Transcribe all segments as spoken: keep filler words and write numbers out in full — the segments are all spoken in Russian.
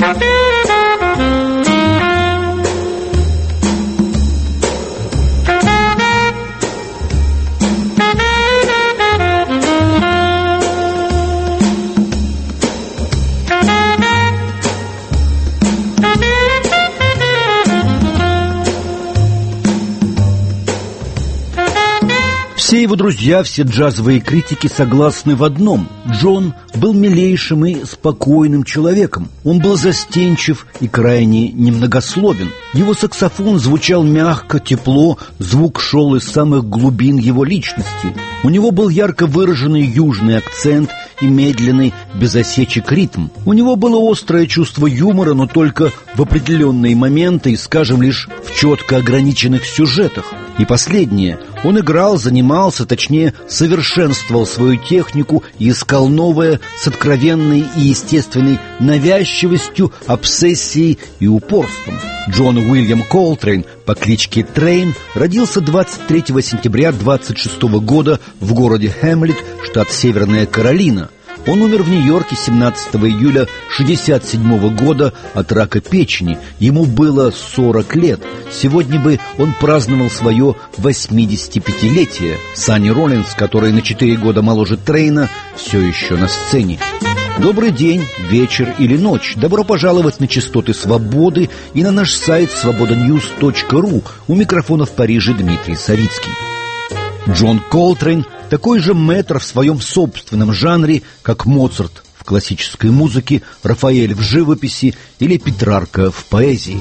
Все его друзья, все джазовые критики согласны в одном: Джон был милейшим и спокойным человеком. Он был застенчив и крайне немногословен. Его саксофон звучал мягко, тепло, звук шел из самых глубин его личности. У него был ярко выраженный южный акцент и медленный, без осечек ритм. У него было острое чувство юмора, но только в определенные моменты и, скажем, лишь в четко ограниченных сюжетах. И последнее: он играл, занимался, точнее, совершенствовал свою технику и искал новое с откровенной и естественной навязчивостью, обсессией и упорством. Джон Уильям Колтрейн по кличке Трейн родился двадцать третьего сентября двадцать шестого года в городе Хэмлет, штат Северная Каролина. Он умер в Нью-Йорке семнадцатого июля шестьдесят седьмого года от рака печени. Ему было сорок лет. Сегодня бы он праздновал свое восьмидесятипятилетие. Санни Роллинс, который на четыре года моложе Трейна, все еще на сцене. Добрый день, вечер или ночь. Добро пожаловать на частоты свободы и на наш сайт свобода ньюс точка ру. У микрофона в Париже Дмитрий Савицкий. Джон Колтрейн такой же мэтр в своем собственном жанре, как Моцарт в классической музыке, Рафаэль в живописи или Петрарка в поэзии.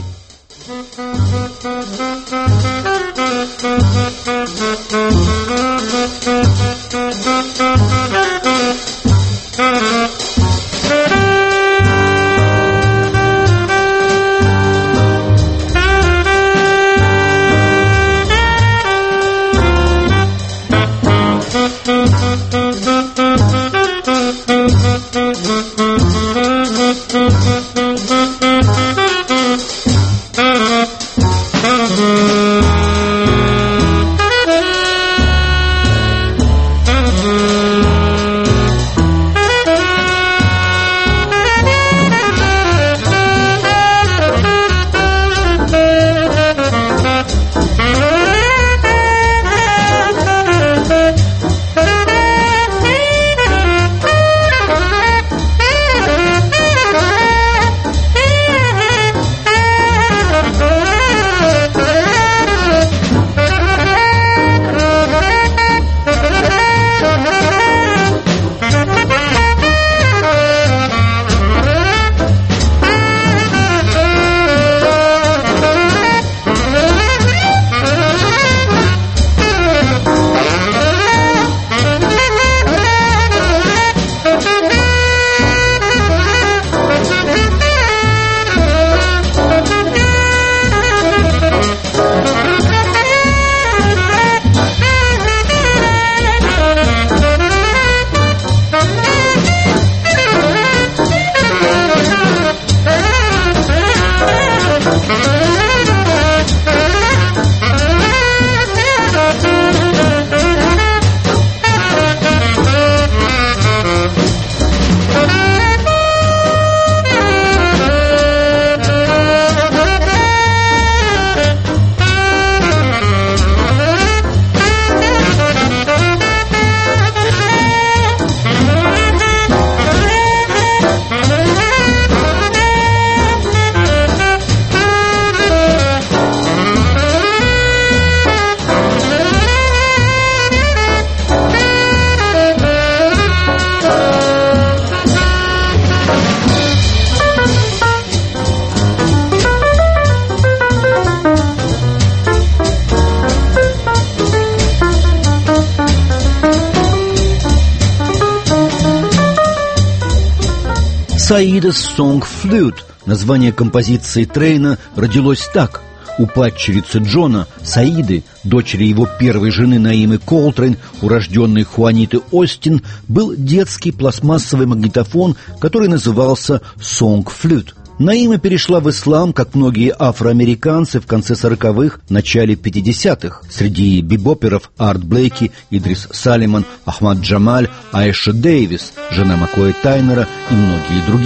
«Саида's Song Flute». Название композиции Трейна родилось так. У падчерицы Джона, Саиды, дочери его первой жены Наимы Колтрейн, урожденной Хуаниты Остин, был детский пластмассовый магнитофон, который назывался «Song Flute». Наима перешла в ислам, как многие афроамериканцы, в конце сороковых, начале пятидесятых. Среди бибоперов Арт Блейки, Идрис Салиман, Ахмад Джамаль, Айша Дэвис, жена Маккоя Тайнера и многие другие.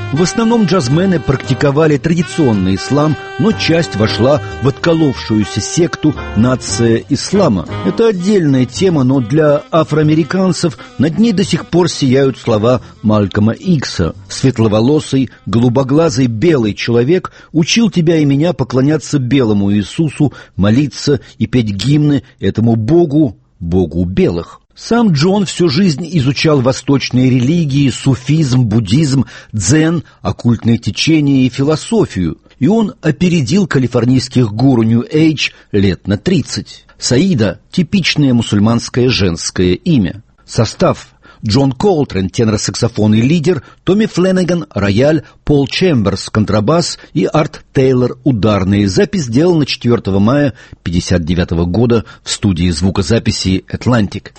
В основном джазмены практиковали традиционный ислам, но часть вошла в отколовшуюся секту «Нация ислама». Это отдельная тема, но для афроамериканцев над ней до сих пор сияют слова Малькольма Икса. «Светловолосый, голубоглазый, белый человек учил тебя и меня поклоняться белому Иисусу, молиться и петь гимны этому Богу, Богу белых». Сам Джон всю жизнь изучал восточные религии, суфизм, буддизм, дзен, оккультные течения и философию, и он опередил калифорнийских гуру Нью-Эйдж лет на тридцать. Саида – типичное мусульманское женское имя. Состав: Джон Колтрейн – тенор-саксофон и лидер, Томми Фленнеган – рояль, Пол Чемберс – контрабас и Арт Тейлор – ударные. Запись сделана четвёртого мая тысяча девятьсот пятьдесят девятого года в студии звукозаписи «Атлантик».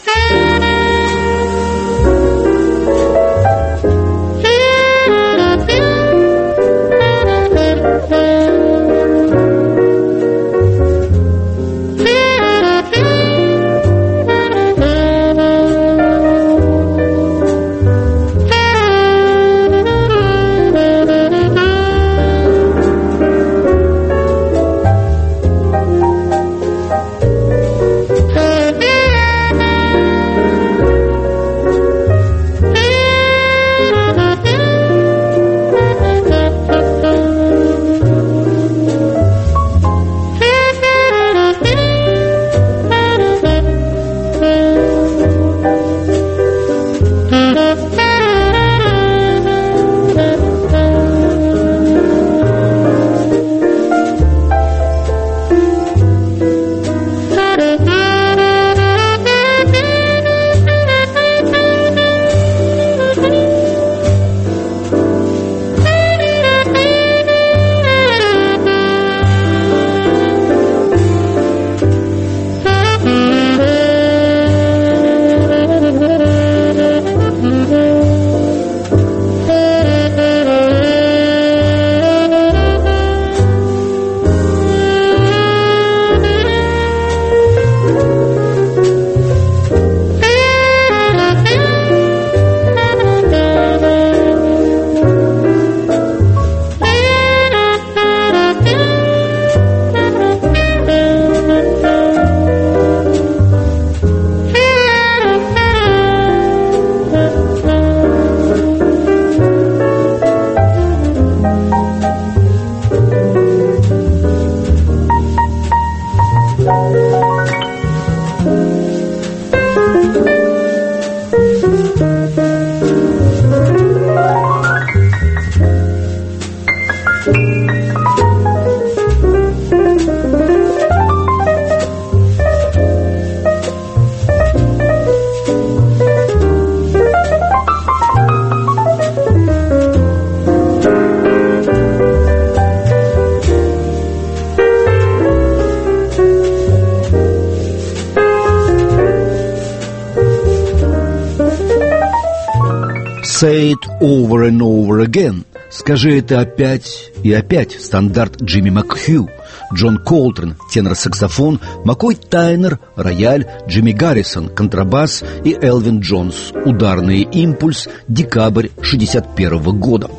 «Say it over and over again» – «Скажи это опять и опять» – стандарт Джимми Макхью. Джон Колтрейн – тенор-саксофон, Маккой Тайнер – рояль, Джимми Гаррисон – контрабас и Элвин Джонс – ударный. Импульс, декабрь шестьдесят первого года.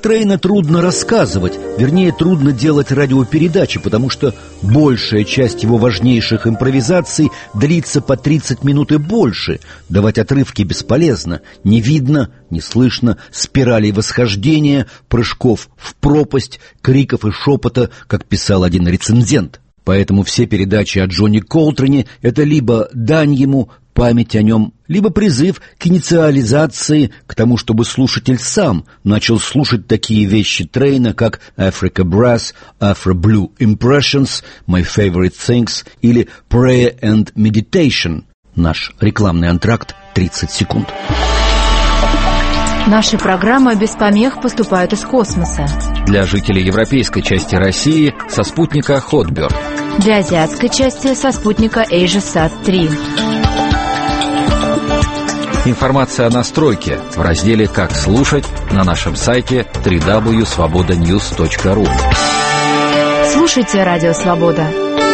Трейна трудно рассказывать, вернее, трудно делать радиопередачи, потому что большая часть его важнейших импровизаций длится по тридцать минут и больше. Давать отрывки бесполезно. Не видно, не слышно спиралей восхождения, прыжков в пропасть, криков и шепота, как писал один рецензент. Поэтому все передачи о Джонни Колтрене — это либо дань ему, память о нем, либо призыв к инициализации, к тому, чтобы слушатель сам начал слушать такие вещи Трейна, как Africa Brass, Afro Blue Impressions, My Favorite Things или Prayer and Meditation. Наш рекламный антракт тридцать секунд. Наши программы без помех поступают из космоса. Для жителей европейской части России со спутника Hotbird. Для азиатской части со спутника AsiaSat три. Информация о настройке в разделе «Как слушать» на нашем сайте дабл ю дабл ю дабл ю точка свобода ньюс точка ру. Слушайте Радио Свобода.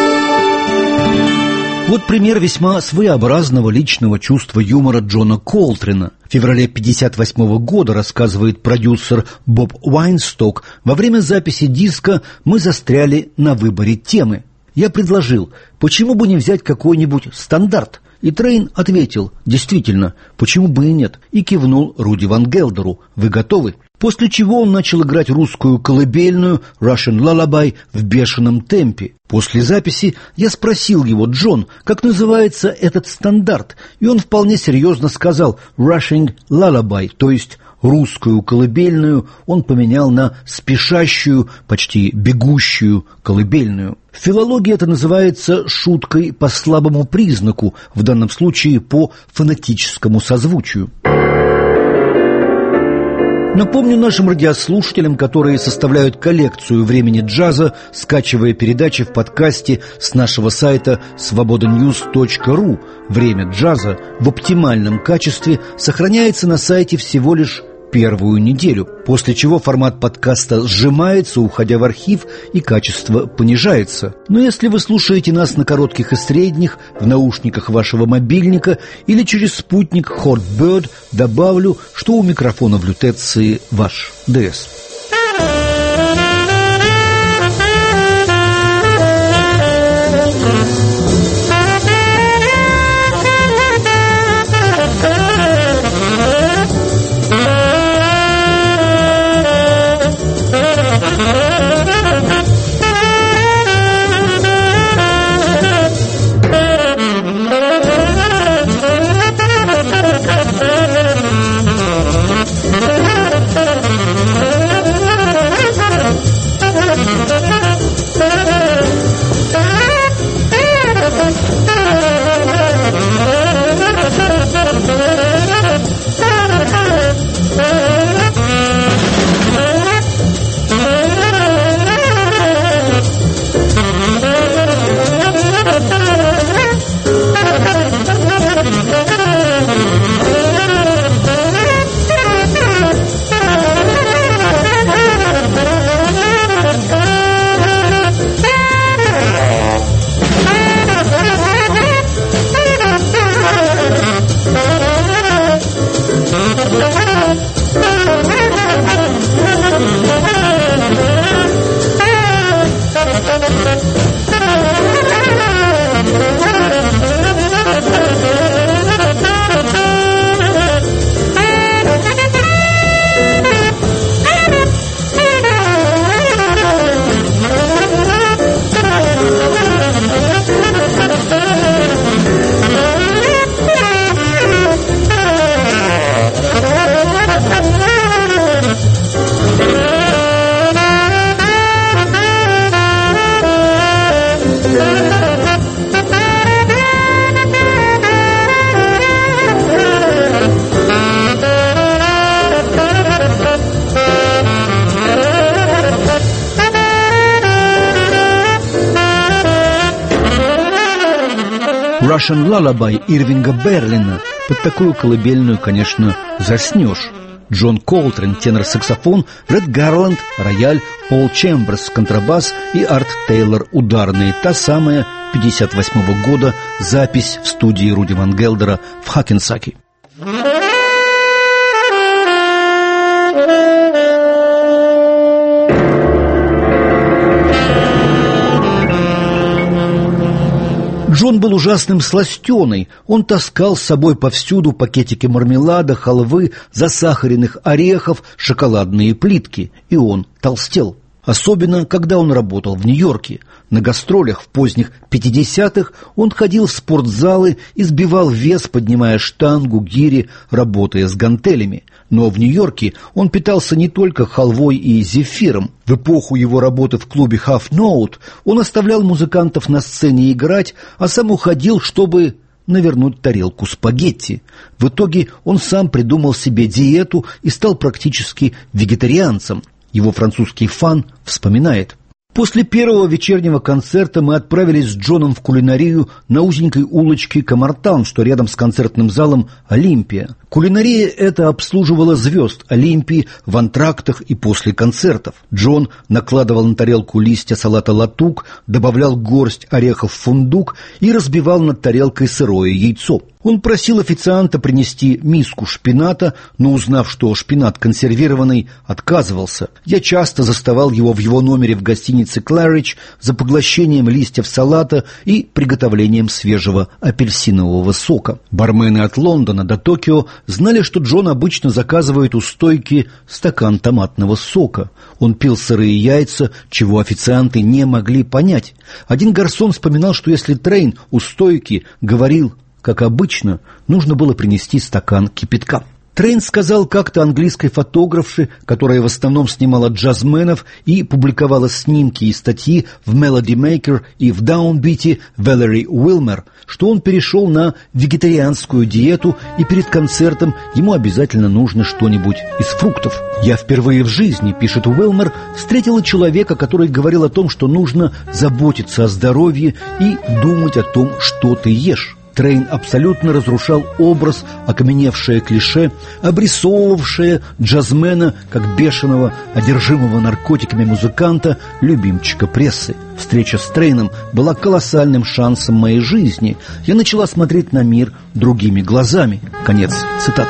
Вот пример весьма своеобразного личного чувства юмора Джона Колтрена. В феврале пятьдесят восьмого года, рассказывает продюсер Боб Уайнсток, во время записи диска мы застряли на выборе темы. Я предложил, почему бы не взять какой-нибудь стандарт? И Трейн ответил, действительно, почему бы и нет, и кивнул Руди Ван Гелдеру. Вы готовы? После чего он начал играть русскую колыбельную Russian Lullaby в бешеном темпе. После записи я спросил его: Джон, как называется этот стандарт? И он вполне серьезно сказал Russian Lullaby, то есть русскую колыбельную он поменял на спешащую, почти бегущую колыбельную. В филологии это называется шуткой по слабому признаку, в данном случае по фонетическому созвучию. Напомню нашим радиослушателям, которые составляют коллекцию времени джаза, скачивая передачи в подкасте с нашего сайта свобода ньюс точка ру. Время джаза в оптимальном качестве сохраняется на сайте всего лишь первую неделю, после чего формат подкаста сжимается, уходя в архив, и качество понижается. Но если вы слушаете нас на коротких и средних, в наушниках вашего мобильника или через спутник Hotbird, добавлю, что у микрофона в лютеции ваш ДС. Russian Lullaby Ирвинга Берлина. Под такую колыбельную, конечно, заснешь. Джон Колтрен, тенор-саксофон, Ред Гарланд, рояль, Пол Чемберс, контрабас и Арт Тейлор, ударные. Та самая пятьдесят восьмого года запись в студии Руди Ван Гелдера в Хакенсаке. Джон был ужасным сластеной. Он таскал с собой повсюду пакетики мармелада, халвы, засахаренных орехов, шоколадные плитки. И он толстел. Особенно, когда он работал в Нью-Йорке. На гастролях в поздних пятидесятых он ходил в спортзалы и сбивал вес, поднимая штангу, гири, работая с гантелями. Но в Нью-Йорке он питался не только халвой и зефиром. В эпоху его работы в клубе Half Note он оставлял музыкантов на сцене играть, а сам уходил, чтобы навернуть тарелку спагетти. В итоге он сам придумал себе диету и стал практически вегетарианцем. Его французский фан вспоминает: «После первого вечернего концерта мы отправились с Джоном в кулинарию на узенькой улочке Комартаун, что рядом с концертным залом «Олимпия». Кулинария эта обслуживала звезд Олимпии в антрактах и после концертов. Джон накладывал на тарелку листья салата латук, добавлял горсть орехов в фундук и разбивал над тарелкой сырое яйцо. Он просил официанта принести миску шпината, но, узнав, что шпинат консервированный, отказывался. Я часто заставал его в его номере в гостинице «Кларидж» за поглощением листьев салата и приготовлением свежего апельсинового сока. Бармены от Лондона до Токио знали, что Джон обычно заказывает у стойки стакан томатного сока. Он пил сырые яйца, чего официанты не могли понять. Один гарсон вспоминал, что если Трейн у стойки говорил как обычно, нужно было принести стакан кипятка. Трейн сказал как-то английской фотографше, которая в основном снимала джазменов и публиковала снимки и статьи в Melody Maker и в Downbeat Валери Уилмер, что он перешел на вегетарианскую диету, и перед концертом ему обязательно нужно что-нибудь из фруктов. «Я впервые в жизни, — пишет Уилмер, — встретила человека, который говорил о том, что нужно заботиться о здоровье и думать о том, что ты ешь». Трейн абсолютно разрушал образ, окаменевшее клише, обрисовывавшее джазмена как бешеного, одержимого наркотиками музыканта, любимчика прессы. Встреча с Трейном была колоссальным шансом моей жизни. Я начала смотреть на мир другими глазами. Конец цитаты.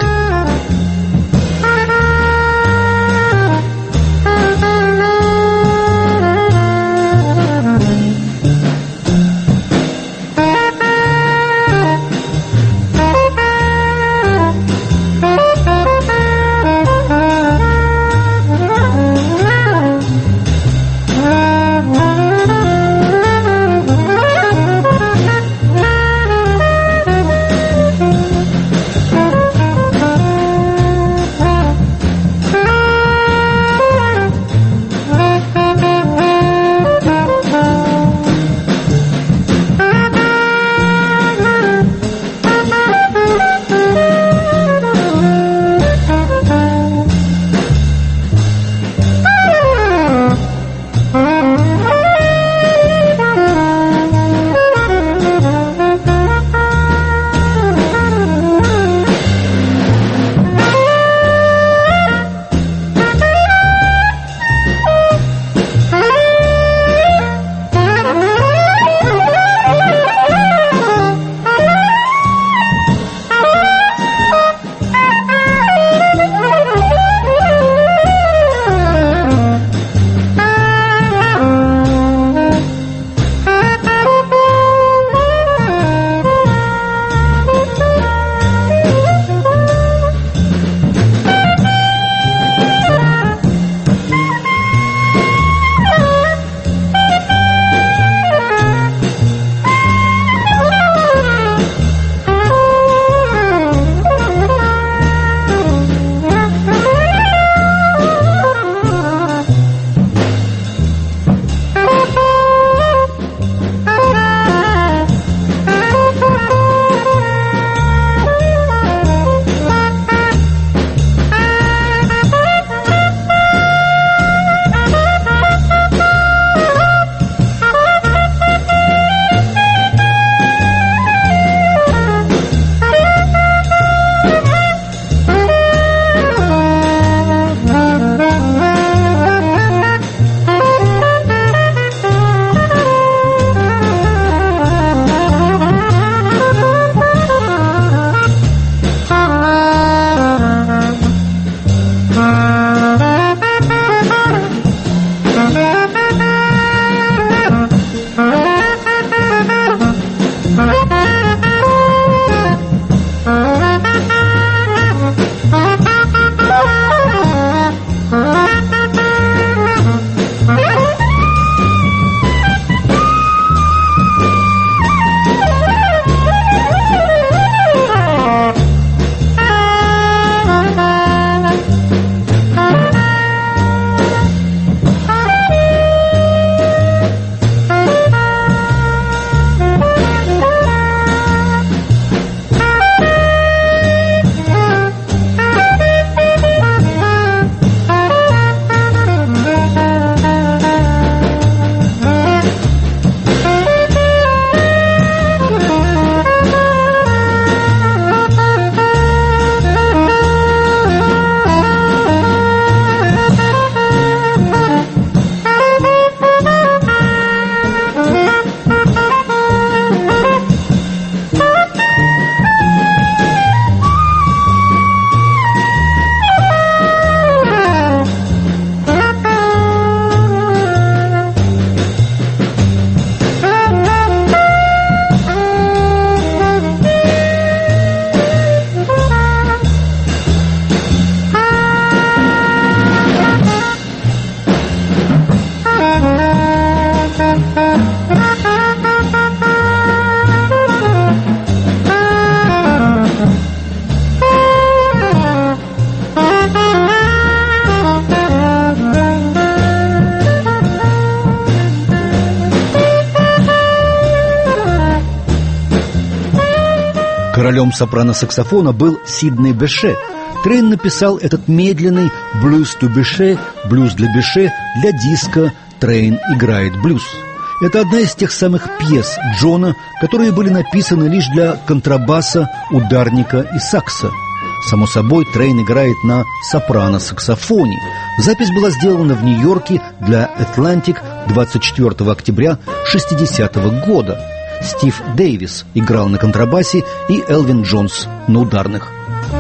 Королем сопрано-саксофона был Сидней Беше. Трейн написал этот медленный «Blues to Беше», «Блюз для Беше» для диска «Трейн играет блюз». Это одна из тех самых пьес Джона, которые были написаны лишь для контрабаса, ударника и сакса. Само собой, Трейн играет на сопрано-саксофоне. Запись была сделана в Нью-Йорке для Atlantic двадцать четвёртого октября шестидесятого года. Стив Дэвис играл на контрабасе и Элвин Джонс на ударных.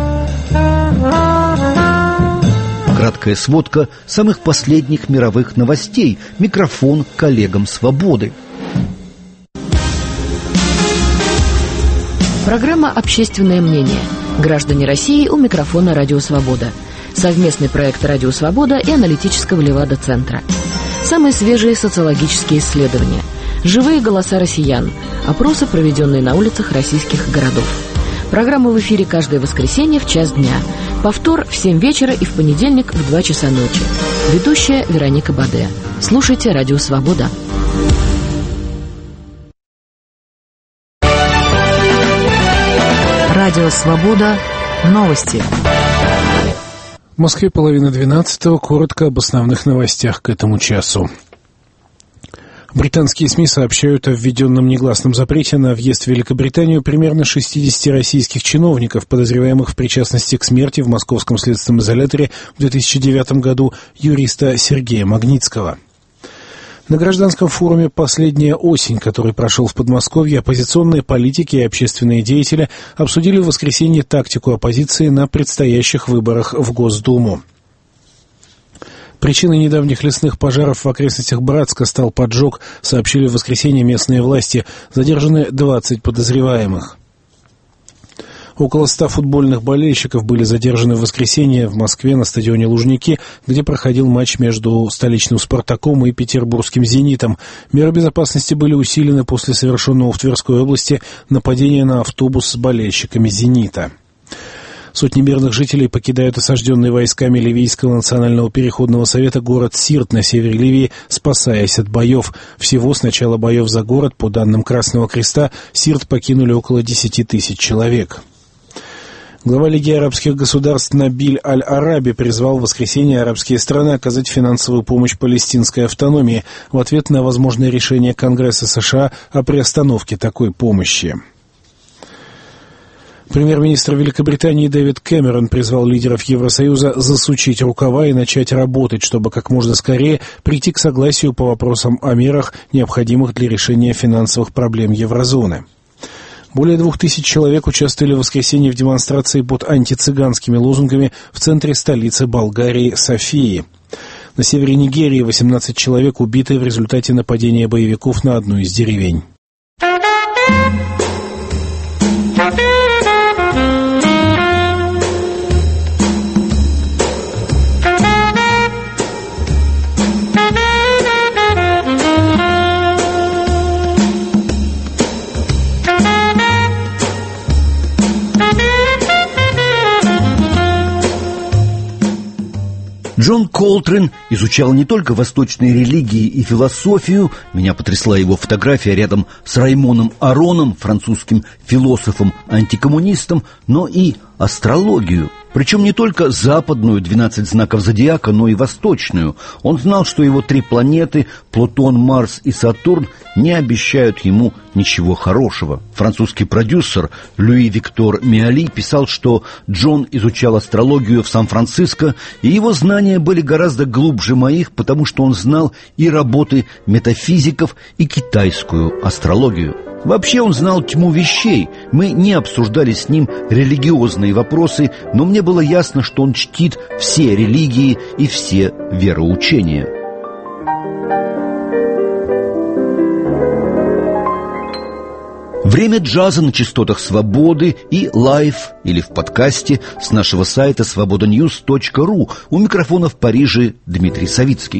Краткая сводка самых последних мировых новостей. Микрофон коллегам «Свободы». Программа «Общественное мнение». Граждане России, у микрофона «Радио Свобода». Совместный проект «Радио Свобода» и аналитического Левада-центра. Самые свежие социологические исследования. Живые голоса россиян. Опросы, проведенные на улицах российских городов. Программа в эфире каждое воскресенье в час дня. Повтор в семь вечера и в понедельник в два часа ночи. Ведущая Вероника Баде. Слушайте «Радио Свобода». Радио Свобода. Новости. В Москве половина двенадцатого. Коротко об основных новостях к этому часу. Британские СМИ сообщают о введенном негласном запрете на въезд в Великобританию примерно шестидесяти российских чиновников, подозреваемых в причастности к смерти в московском следственном изоляторе в две тысячи девятом году юриста Сергея Магнитского. На гражданском форуме «Последняя осень», который прошел в Подмосковье, оппозиционные политики и общественные деятели обсудили в воскресенье тактику оппозиции на предстоящих выборах в Госдуму. Причиной недавних лесных пожаров в окрестностях Братска стал поджог, сообщили в воскресенье местные власти. Задержаны двадцать подозреваемых. Около ста футбольных болельщиков были задержаны в воскресенье в Москве на стадионе Лужники, где проходил матч между столичным «Спартаком» и петербургским «Зенитом». Меры безопасности были усилены после совершенного в Тверской области нападения на автобус с болельщиками «Зенита». Сотни мирных жителей покидают осажденный войсками Ливийского национального переходного совета город Сирт на севере Ливии, спасаясь от боев. Всего с начала боев за город, по данным Красного Креста, Сирт покинули около десяти тысяч человек. Глава Лиги арабских государств Набиль Аль-Араби призвал в воскресенье арабские страны оказать финансовую помощь палестинской автономии в ответ на возможное решение Конгресса США о приостановке такой помощи. Премьер-министр Великобритании Дэвид Кэмерон призвал лидеров Евросоюза засучить рукава и начать работать, чтобы как можно скорее прийти к согласию по вопросам о мерах, необходимых для решения финансовых проблем еврозоны. Более двух тысяч человек участвовали в воскресенье в демонстрации под антицыганскими лозунгами в центре столицы Болгарии Софии. На севере Нигерии восемнадцать человек убиты в результате нападения боевиков на одну из деревень. Джон Колтрейн изучал не только восточные религии и философию, меня потрясла его фотография рядом с Раймоном Ароном, французским философом-антикоммунистом, но и астрологию. Причем не только западную, двенадцать знаков зодиака, но и восточную. Он знал, что его три планеты, Плутон, Марс и Сатурн, не обещают ему ничего хорошего. Французский продюсер Луи Виктор Миали писал, что Джон изучал астрологию в Сан-Франциско, и его знания были гораздо глубже моих, потому что он знал и работы метафизиков, и китайскую астрологию. Вообще он знал тьму вещей. Мы не обсуждали с ним религиозные вопросы, но мне было ясно, что он чтит все религии и все вероучения. Время джаза на частотах Свободы и лайв или в подкасте с нашего сайта свобода ньюс точка ру. У микрофона в Париже Дмитрий Савицкий.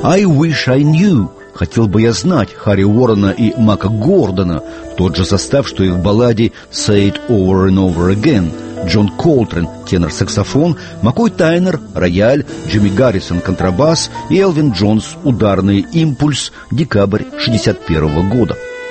«I wish I knew» — «Хотел бы я знать» Харри Уоррена и Мака Гордона, тот же состав, что и в балладе «Say it over and over again». Джон Колтрейн — тенор-саксофон, Маккой Тайнер — рояль, Джимми Гаррисон — контрабас и Элвин Джонс — ударный импульс, декабрь шестьдесят первого года.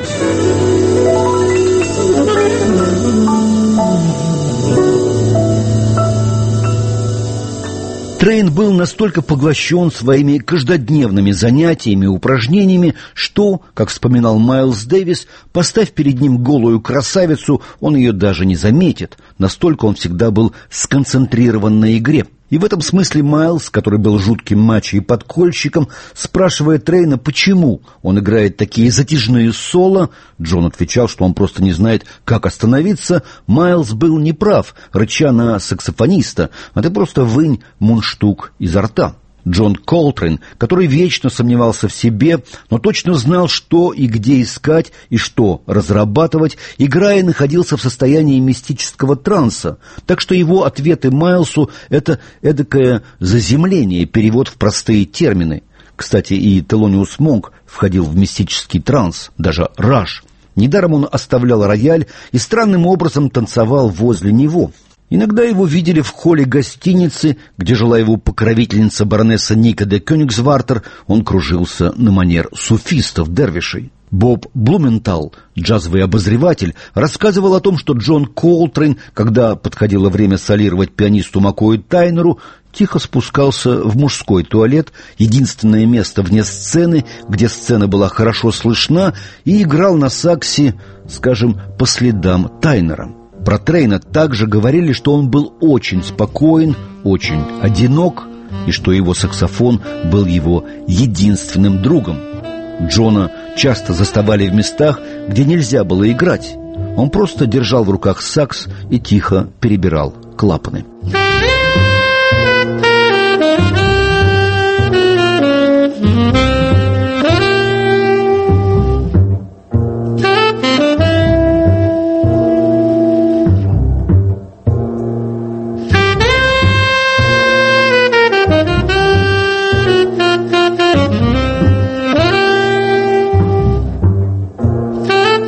Трейн был настолько поглощен своими каждодневными занятиями и упражнениями, что, как вспоминал Майлз Дэвис, поставь перед ним голую красавицу, он ее даже не заметит. Настолько он всегда был сконцентрирован на игре. И в этом смысле Майлз, который был жутким мачо и подкольщиком, спрашивая Трейна, почему он играет такие затяжные соло, Джон отвечал, что он просто не знает, как остановиться. Майлз был неправ, рыча на саксофониста, а ты просто вынь мундштук изо рта. Джон Колтрейн, который вечно сомневался в себе, но точно знал, что и где искать, и что разрабатывать, играя, находился в состоянии мистического транса, так что его ответы Майлсу — это эдакое заземление, перевод в простые термины. Кстати, и Телониус Монк входил в мистический транс, даже Раш. Недаром он оставлял рояль и странным образом танцевал возле него. Иногда его видели в холле гостиницы, где жила его покровительница баронесса Ника де Кёнигсвартер. Он кружился на манер суфистов-дервишей. Боб Блументал, джазовый обозреватель, рассказывал о том, что Джон Колтрейн, когда подходило время солировать пианисту Маккою Тайнеру, тихо спускался в мужской туалет, единственное место вне сцены, где сцена была хорошо слышна, и играл на саксе, скажем, по следам Тайнера. Про Трейна также говорили, что он был очень спокоен, очень одинок, и что его саксофон был его единственным другом. Джона часто заставали в местах, где нельзя было играть. Он просто держал в руках сакс и тихо перебирал клапаны.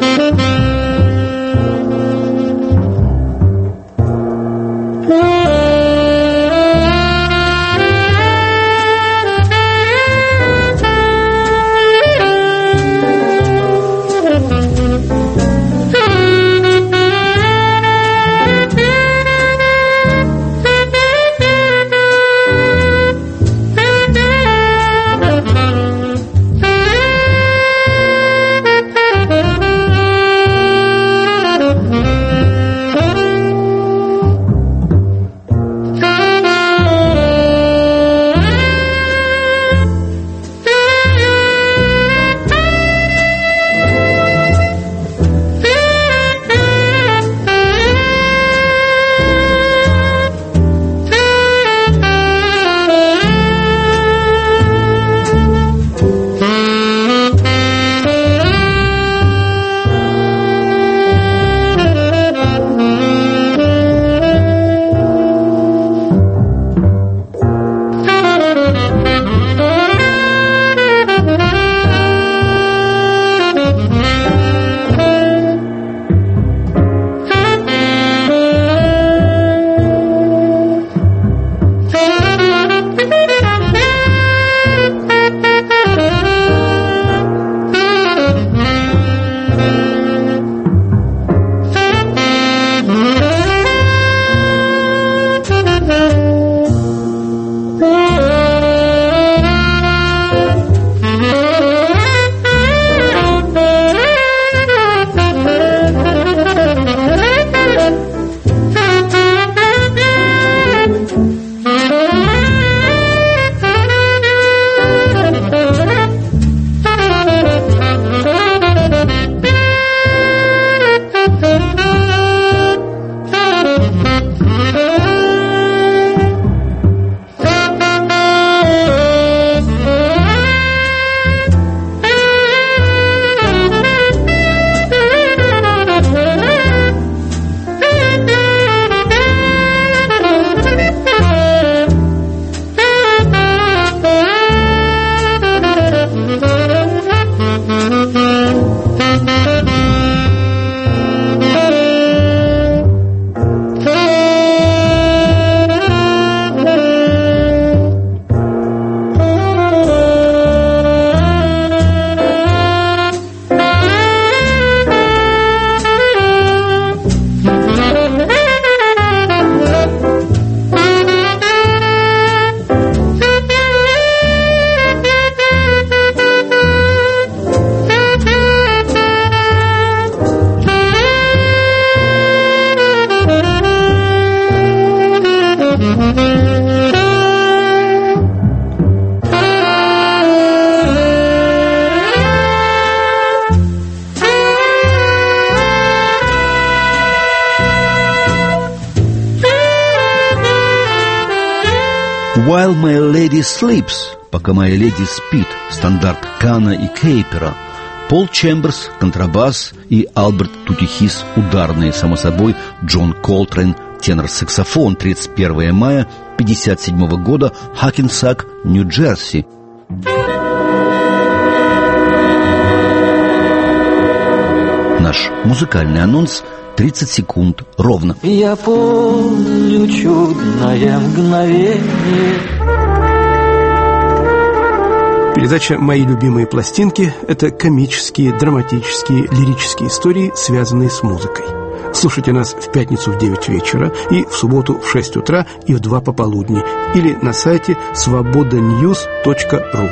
Oh While My Lady Sleeps, пока моя леди спит, стандарт Кана и Кейпера. Пол Чемберс, контрабас, и Альберт Тутихис, ударные, само собой, Джон Колтрейн, тенор-саксофон, тридцать первого мая пятьдесят седьмого года, Хакенсак, Нью-Джерси. Наш музыкальный анонс тридцать секунд ровно. Я помню чудное мгновение. Передача «Мои любимые пластинки» – это комические, драматические, лирические истории, связанные с музыкой. Слушайте нас в пятницу в девять вечера и в субботу в шесть утра и в два пополудни или на сайте свобода ньюс точка ру.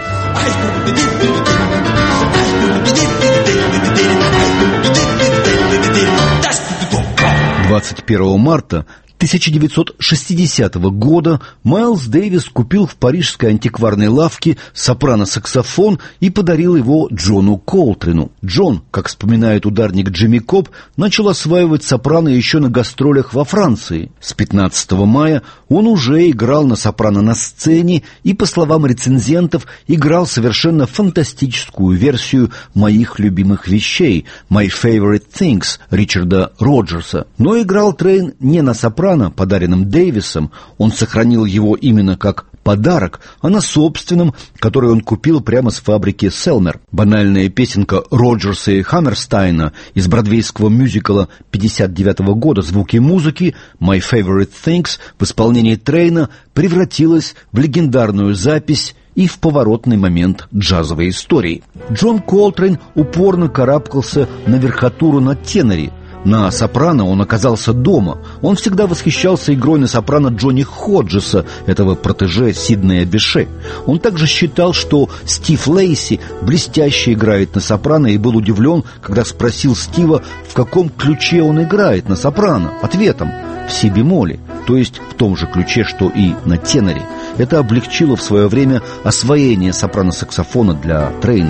двадцать первого марта тысяча девятьсот шестидесятого года Майлз Дэвис купил в парижской антикварной лавке сопрано-саксофон и подарил его Джону Колтрену. Джон, как вспоминает ударник Джимми Коб, начал осваивать сопрано еще на гастролях во Франции. С пятнадцатого мая он уже играл на сопрано на сцене и, по словам рецензентов, играл совершенно фантастическую версию моих любимых вещей «My Favorite Things» Ричарда Роджерса. Но играл Трейн не на сопрано, подаренным Дэвисом, он сохранил его именно как подарок, а на собственном, который он купил прямо с фабрики Селмер. Банальная песенка Роджерса и Хаммерстайна из бродвейского мюзикла пятьдесят девятого года «Звуки музыки» «My Favorite Things» в исполнении Трейна превратилась в легендарную запись и в поворотный момент джазовой истории. Джон Колтрейн упорно карабкался на верхотуру на теноре. На сопрано он оказался дома. Он всегда восхищался игрой на сопрано Джонни Ходжеса, этого протеже Сиднея Беше. Он также считал, что Стив Лейси блестяще играет на сопрано, и был удивлен, когда спросил Стива, в каком ключе он играет на сопрано. Ответом – в си-бемоле, то есть в том же ключе, что и на теноре. Это облегчило в свое время освоение сопрано-саксофона для Трейна.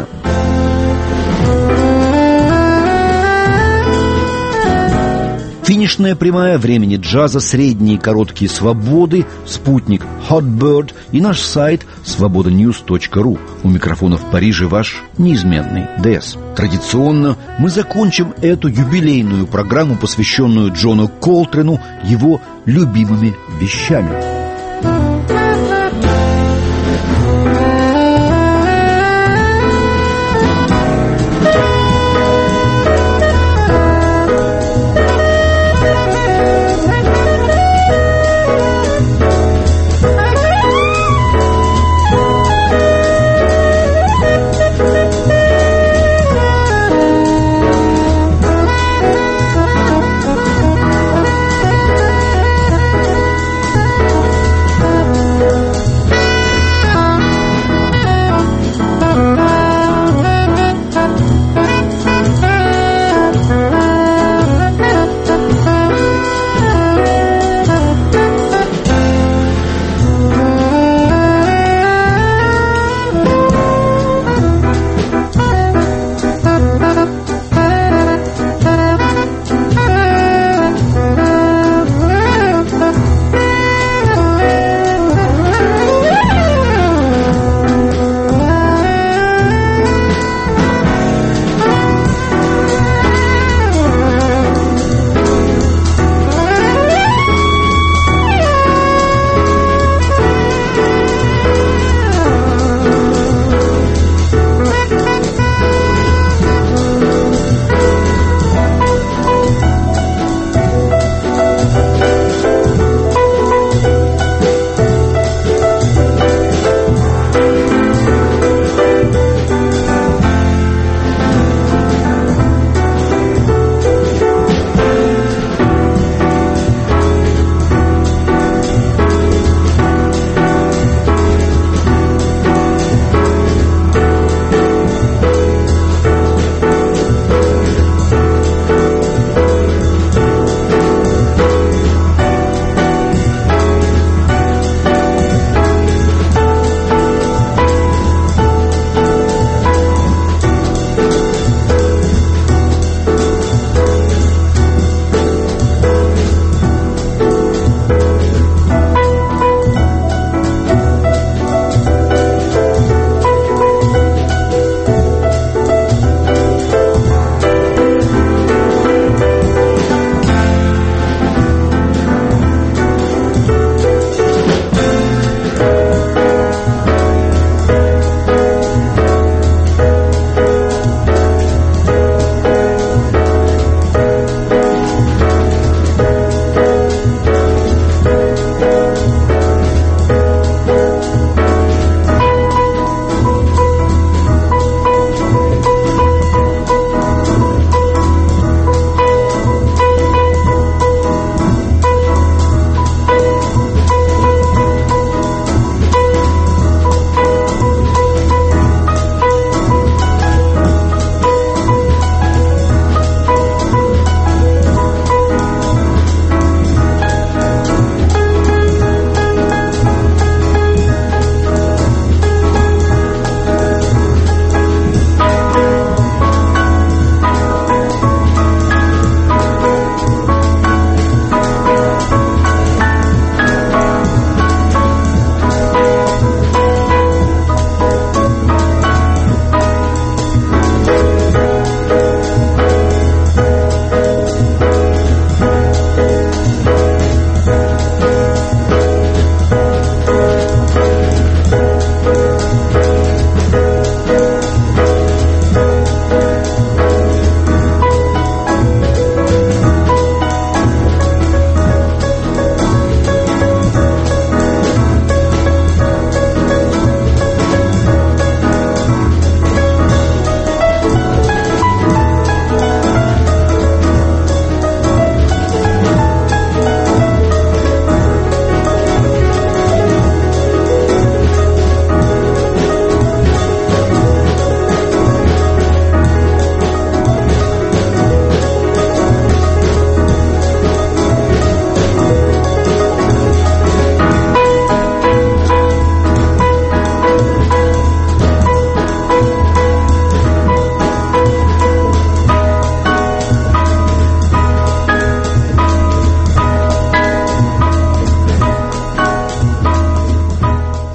Финишная прямая времени джаза, средние и короткие свободы, спутник Hot Bird и наш сайт свобода ньюс точка ру. У микрофона в Париже ваш неизменный ДС. Традиционно мы закончим эту юбилейную программу, посвященную Джону Колтрену, его любимыми вещами.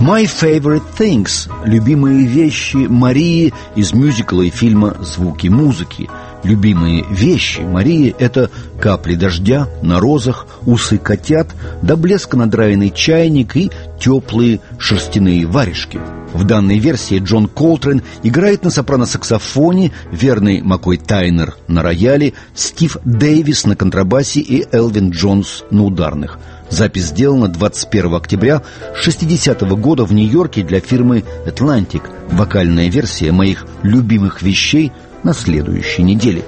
My Favorite Things – любимые вещи Марии из мюзикла и фильма «Звуки музыки». Любимые вещи Марии – это капли дождя на розах, усы котят, до блеска надраенный чайник и теплые шерстяные варежки. В данной версии Джон Колтрейн играет на сопрано-саксофоне, верный Маккой Тайнер на рояле, Стив Дэвис на контрабасе и Элвин Джонс на ударных. Запись сделана двадцать первого октября шестидесятого года в Нью-Йорке для фирмы Atlantic. Вокальная версия моих любимых вещей на следующей неделе.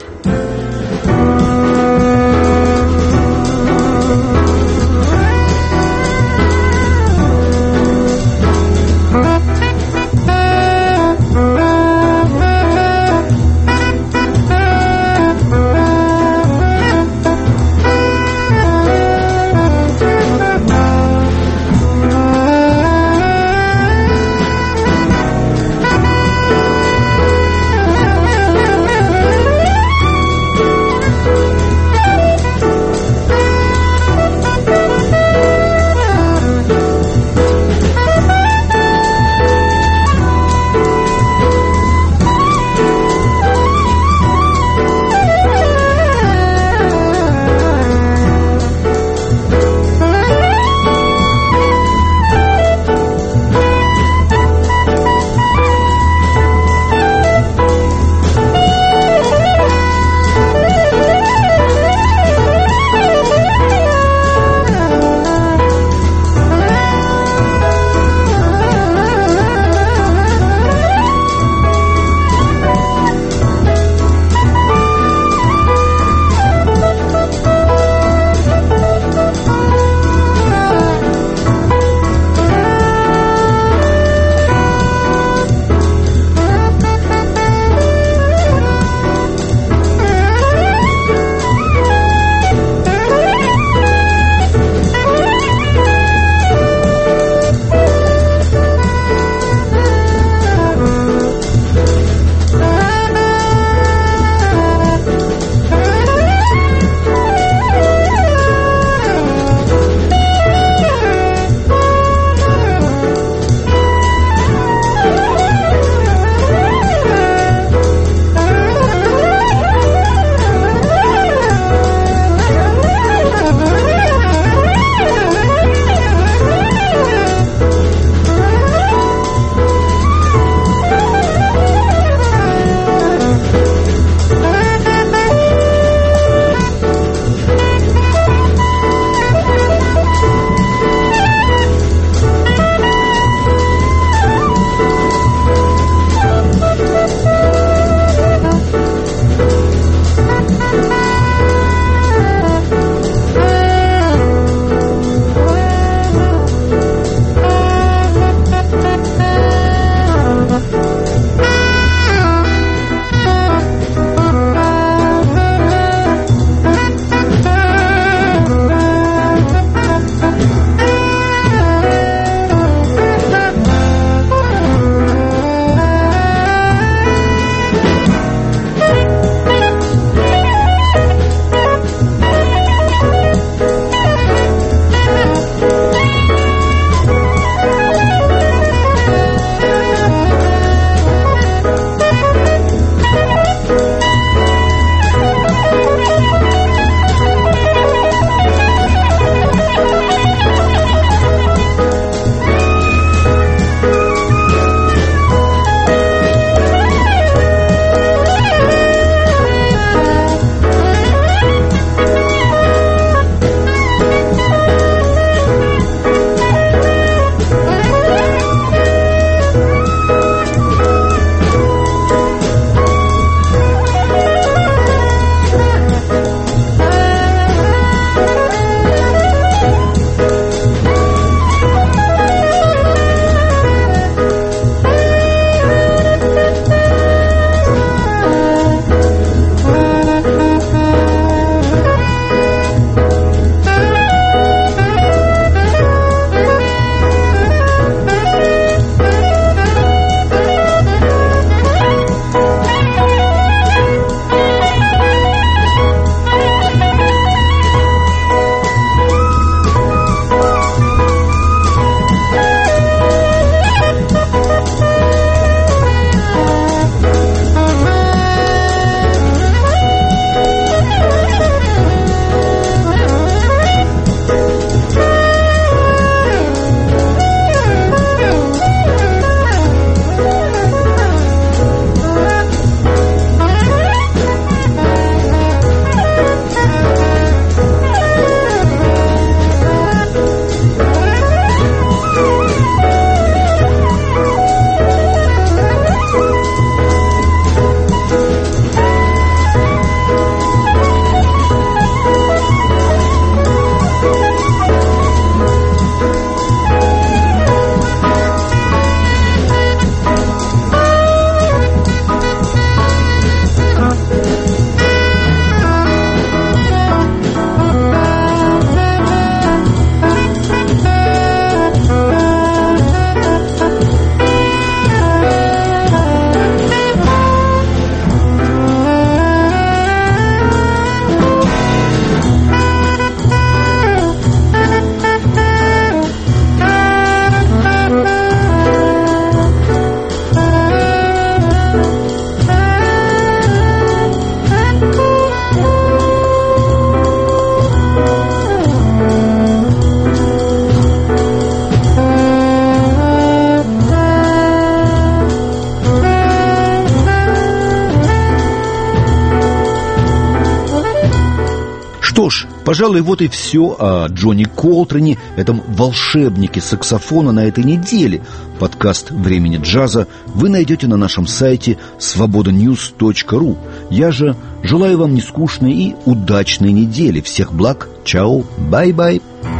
Пожалуй, вот и все о Джонни Колтрэне, этом волшебнике саксофона на этой неделе. Подкаст «Времени джаза» вы найдете на нашем сайте свобода ньюс точка ру. Я же желаю вам нескучной и удачной недели. Всех благ. Чао. Бай-бай.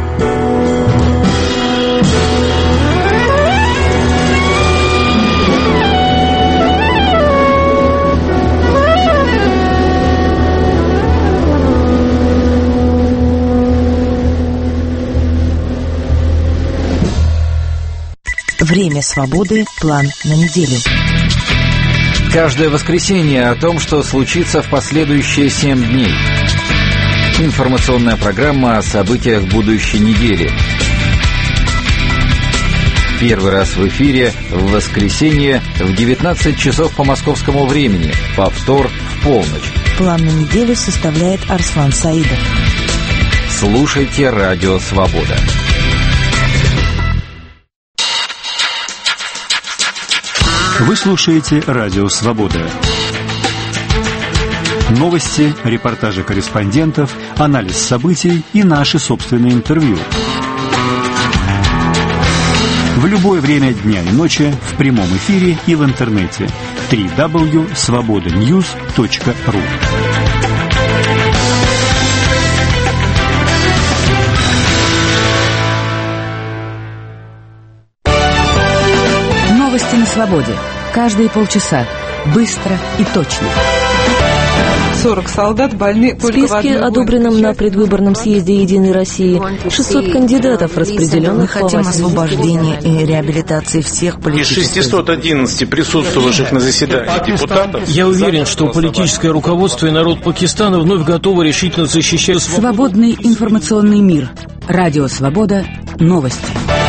Время свободы. План на неделю. Каждое воскресенье о том, что случится в последующие семь дней. Информационная программа о событиях будущей недели. Первый раз в эфире в воскресенье в девятнадцать часов по московскому времени. Повтор в полночь. План на неделю составляет Арслан Саидов. Слушайте «Радио Свобода». Вы слушаете «Радио Свобода». Новости, репортажи корреспондентов, анализ событий и наши собственные интервью. В любое время дня и ночи в прямом эфире и в интернете. дабл ю дабл ю дабл ю точка свобода ньюс точка ру. Новости на свободе. Каждые полчаса. Быстро и точно. сорок солдат больны. В списке, одобренном на предвыборном съезде «Единой России», шестьсот кандидатов, распределенных Мы по хотим восемь освобождения и реабилитации всех Из политических... шестисот одиннадцати присутствовавших на заседании депутатов... Я уверен, что политическое руководство и народ Пакистана вновь готовы решительно защищать... Свободный информационный мир. Радио Свобода. Новости.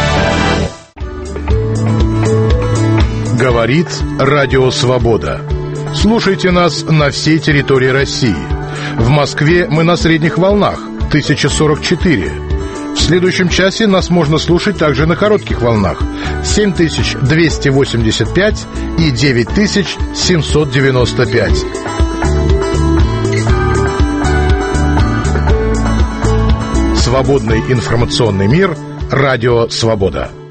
Говорит Радио Свобода. Слушайте нас на всей территории России. В Москве мы на средних волнах тысяча сорок четыре. В следующем часе нас можно слушать также на коротких волнах семь тысяч двести восемьдесят пять и девять тысяч семьсот девяносто пять. Свободный информационный мир. Радио Свобода.